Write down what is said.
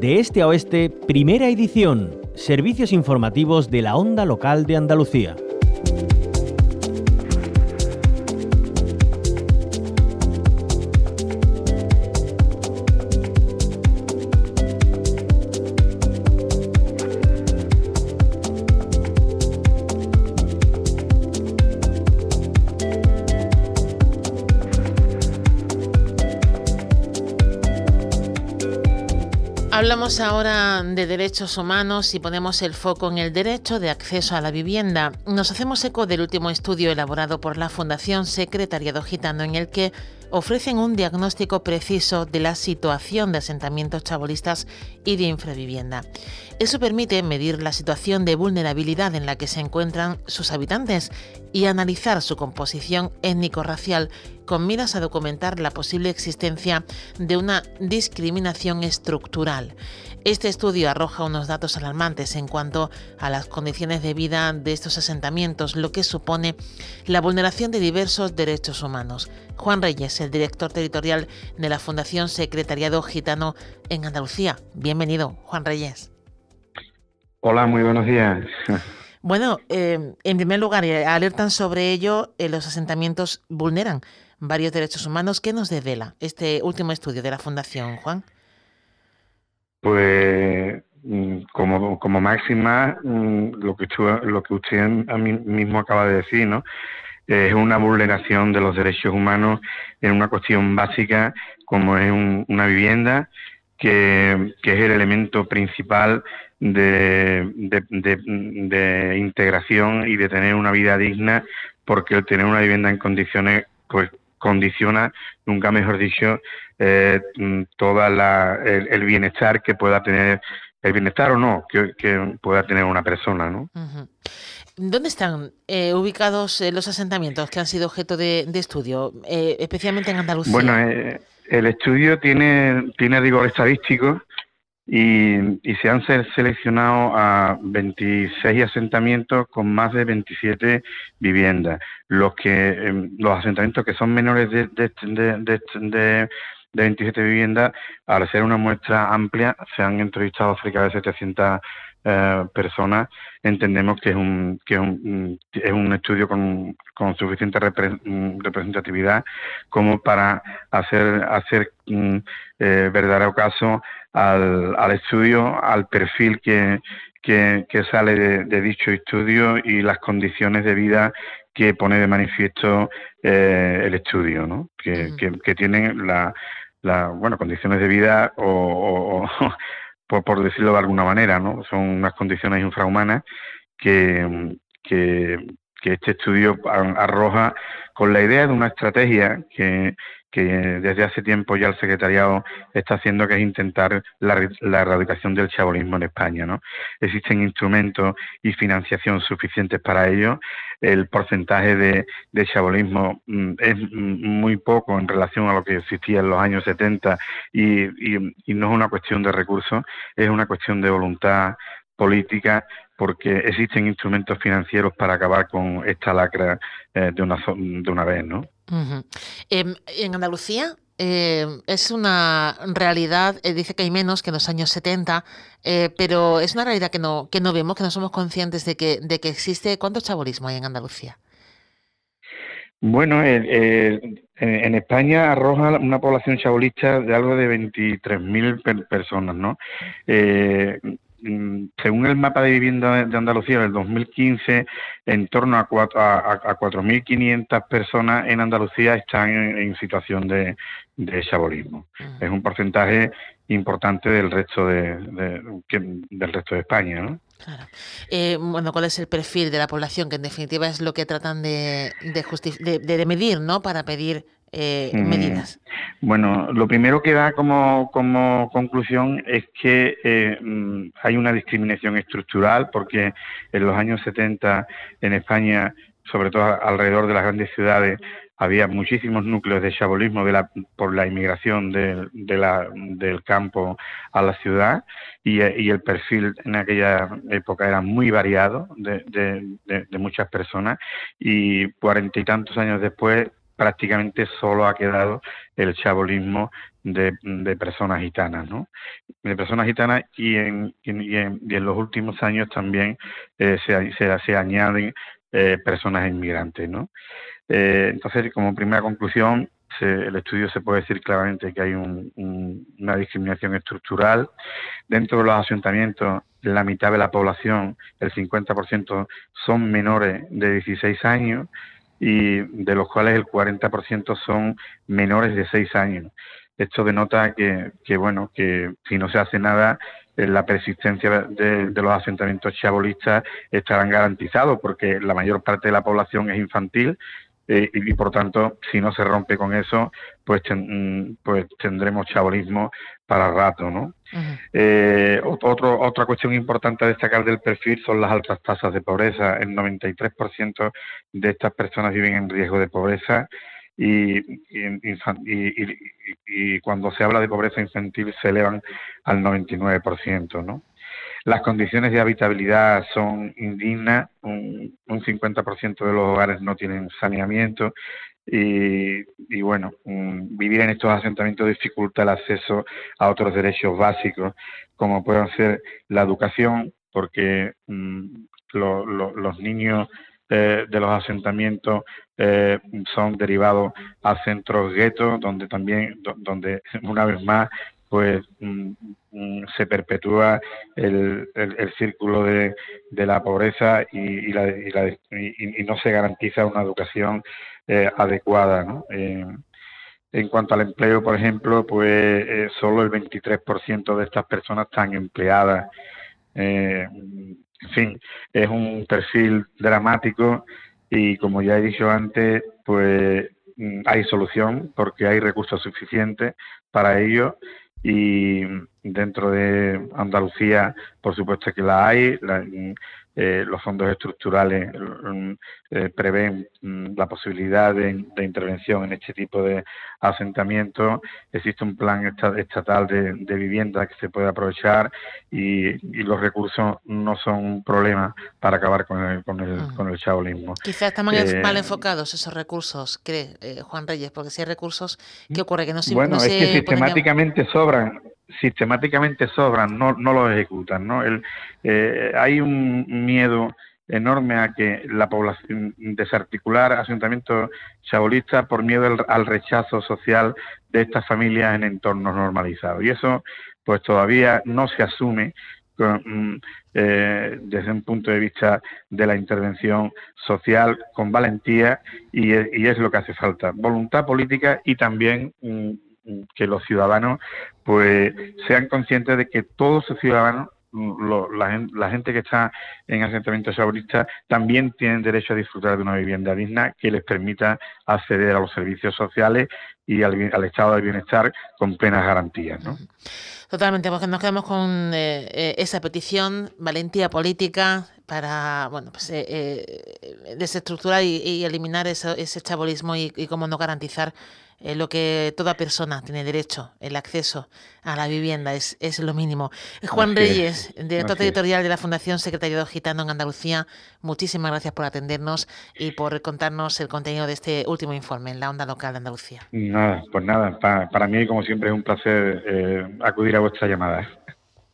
De este a oeste, primera edición. Servicios informativos de la Onda Local de Andalucía. Hablamos ahora de derechos humanos y ponemos el foco en el derecho de acceso a la vivienda. Nos hacemos eco del último estudio elaborado por la Fundación Secretariado Gitano, en el que ofrecen un diagnóstico preciso de la situación de asentamientos chabolistas y de infravivienda. Eso permite medir la situación de vulnerabilidad en la que se encuentran sus habitantes y analizar su composición étnico-racial con miras a documentar la posible existencia de una discriminación estructural. Este estudio arroja unos datos alarmantes en cuanto a las condiciones de vida de estos asentamientos, lo que supone la vulneración de diversos derechos humanos. Juan Reyes, el director territorial de la Fundación Secretariado Gitano en Andalucía. Bienvenido, Juan Reyes. Hola, muy buenos días. Bueno, en primer lugar, alertan sobre ello, los asentamientos vulneran varios derechos humanos. ¿Qué nos desvela este último estudio de la Fundación, Juan? Pues como máxima, lo que usted a mí mismo acaba de decir, ¿no? Es una vulneración de los derechos humanos en una cuestión básica como es una vivienda, que es el elemento principal de integración y de tener una vida digna, porque el tener una vivienda en condiciones pues condiciona, nunca mejor dicho, toda el bienestar que pueda tener, el bienestar o no, que pueda tener una persona, ¿no? Uh-huh. ¿Dónde están ubicados los asentamientos que han sido objeto de estudio, especialmente en Andalucía? Bueno, el estudio tiene rigor estadístico y se han seleccionado a 26 asentamientos con más de 27 viviendas. Los asentamientos que son menores de 27 viviendas, al ser una muestra amplia, se han entrevistado cerca de 700 personas. Entendemos que es un estudio con suficiente representatividad como para hacer verdadero caso al estudio, al perfil que sale de dicho estudio y las condiciones de vida que pone de manifiesto el estudio, ¿no? Que tienen condiciones de vida o por decirlo de alguna manera, ¿no? Son unas condiciones infrahumanas que este estudio arroja con la idea de una estrategia que desde hace tiempo ya el secretariado está haciendo, que es intentar la erradicación del chabolismo en España, ¿no? Existen instrumentos y financiación suficientes para ello. El porcentaje de chabolismo es muy poco en relación a lo que existía en los años 70 y no es una cuestión de recursos, es una cuestión de voluntad política, porque existen instrumentos financieros para acabar con esta lacra de una vez, ¿no? Uh-huh. En Andalucía es una realidad, dice que hay menos que en los años 70, pero es una realidad que no vemos, que no somos conscientes de que existe. ¿Cuánto chabolismo hay en Andalucía? Bueno, en España arroja una población chabolista de algo de 23.000 personas, ¿no? Según el mapa de vivienda de Andalucía del 2015, en torno a 4.500 personas en Andalucía están en situación de chabolismo. Es un porcentaje importante del resto del resto de España, ¿no? Claro. Bueno, ¿cuál es el perfil de la población? Que en definitiva es lo que tratan de medir, ¿no? Para pedir medidas. Bueno, lo primero que da como conclusión es que hay una discriminación estructural, porque en los años 70 en España, sobre todo alrededor de las grandes ciudades, había muchísimos núcleos de chabolismo por la inmigración del campo a la ciudad, y el perfil en aquella época era muy variado de muchas personas, y 40 y tantos años después prácticamente solo ha quedado el chabolismo de personas gitanas, ¿no? De personas gitanas y en los últimos años también se añaden personas inmigrantes, ¿no? Entonces, como primera conclusión, el estudio se puede decir claramente que hay una discriminación estructural. Dentro de los asentamientos, la mitad de la población, el 50%, son menores de 16 años y de los cuales el 40% son menores de 6 años. Esto denota que bueno, que si no se hace nada, la persistencia de los asentamientos chabolistas estarán garantizados, porque la mayor parte de la población es infantil, y por tanto, si no se rompe con eso, pues tendremos chabolismo para rato, ¿no? Otra cuestión importante a destacar del perfil son las altas tasas de pobreza. El 93% de estas personas viven en riesgo de pobreza y cuando se habla de pobreza infantil se elevan al 99%, ¿no? Las condiciones de habitabilidad son indignas, un 50% de los hogares no tienen saneamiento y bueno, vivir en estos asentamientos dificulta el acceso a otros derechos básicos, como pueden ser la educación, porque los niños de los asentamientos son derivados a centros guetos, donde una vez más pues se perpetúa el círculo de la pobreza y no se garantiza una educación adecuada, ¿no? En cuanto al empleo, por ejemplo, pues solo el 23% de estas personas están empleadas. En fin, es un perfil dramático y, como ya he dicho antes, pues hay solución porque hay recursos suficientes para ello. Y dentro de Andalucía, por supuesto que la hay. Los fondos estructurales prevén la posibilidad de intervención en este tipo de asentamientos. Existe un plan estatal de vivienda que se puede aprovechar y los recursos no son un problema para acabar con el chabolismo. Quizás están mal enfocados esos recursos, cree Juan Reyes, porque si hay recursos, ¿qué ocurre? Que no se es que sistemáticamente sobran, no los ejecutan, ¿no? Hay un miedo enorme a que la población desarticular asentamientos chabolistas por miedo al rechazo social de estas familias en entornos normalizados, y eso pues todavía no se asume desde un punto de vista de la intervención social con valentía, y es lo que hace falta: voluntad política y también que los ciudadanos pues sean conscientes de que todos los ciudadanos, la gente que está en asentamientos chabolistas, también tienen derecho a disfrutar de una vivienda digna que les permita acceder a los servicios sociales y al estado de bienestar con plenas garantías, ¿no? Totalmente, porque nos quedamos con esa petición, valentía política para desestructurar y eliminar ese chabolismo y cómo no garantizar lo que toda persona tiene derecho, el acceso a la vivienda, es lo mínimo. Juan Reyes, director territorial de la Fundación Secretariado Gitano en Andalucía, muchísimas gracias por atendernos y por contarnos el contenido de este último informe en la Onda Local de Andalucía. Nada, para mí, como siempre, es un placer acudir a vuestra llamada.